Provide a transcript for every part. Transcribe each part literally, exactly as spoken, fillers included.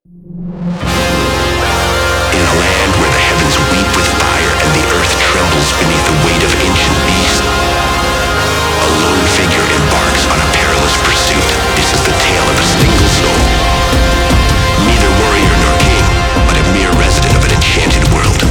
In a land where the heavens weep with fire and the earth trembles beneath the weight of ancient beasts, a lone figure embarks on a perilous pursuit. This is the tale of a single soul. Neither warrior nor king, but a mere resident of an enchanted world.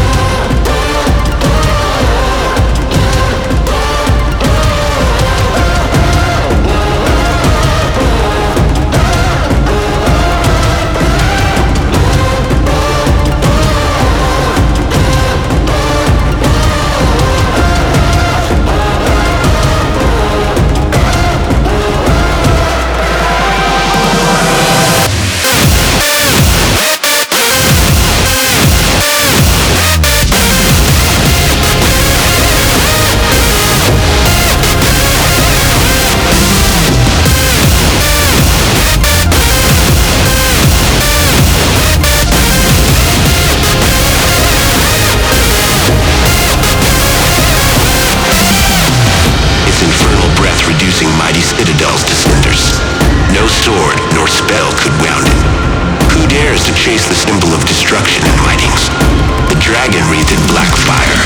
Reducing mighty citadels to cinders. No sword nor spell could wound it. Who dares to chase the symbol of destruction and lightnings? The dragon wreathed in black fire.